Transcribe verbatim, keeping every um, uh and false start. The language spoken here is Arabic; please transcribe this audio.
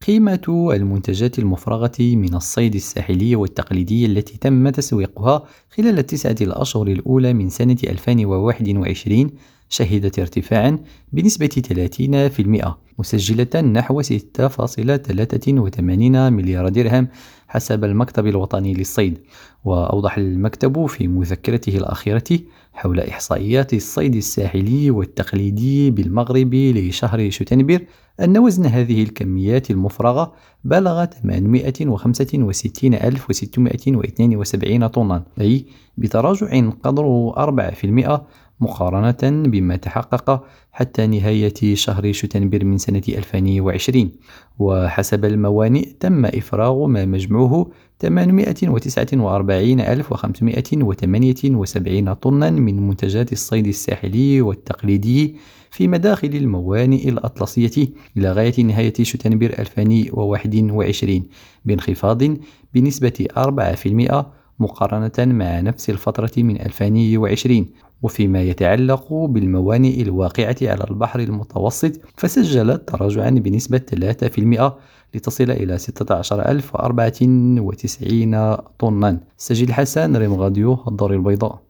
قيمة المنتجات المفرغة من الصيد الساحلي والتقليدي التي تم تسويقها خلال التسعة الأشهر الأولى من سنة ألفين وواحد وعشرين شهدت ارتفاعا بنسبة ثلاثين بالمئة، مسجلة نحو ستة فاصلة ثلاثة وثمانين مليار درهم حسب المكتب الوطني للصيد. وأوضح المكتب في مذكرته الأخيرة حول إحصائيات الصيد الساحلي والتقليدي بالمغرب لشهر شتنبر أن وزن هذه الكميات المفرغة بلغ ثمانمائة وخمسة وستين ألف وستمائة واثنين وسبعين طنا، أي بتراجع قدره أربعة بالمئة مقارنة بما تحقق حتى نهاية شهر شتنبر من سنة ألفين وعشرين. وحسب الموانئ تم إفراغ ما مجموعه ثمانمائة وتسعة وأربعين ألف وخمسمائة وثمانية وسبعين طنا من منتجات الصيد الساحلي والتقليدي في مداخل الموانئ الأطلسية إلى غاية نهاية شتنبر ألفين وواحد وعشرين، بانخفاض بنسبة أربعة بالمئة مقارنة مع نفس الفترة من ألفين وعشرين. وفيما يتعلق بالموانئ الواقعة على البحر المتوسط فسجلت تراجعا بنسبة ثلاثة بالمئة لتصل إلى ستة عشر ألف وأربعة وتسعين طنا. سجل حسن، ريم غاديو، الدار البيضاء.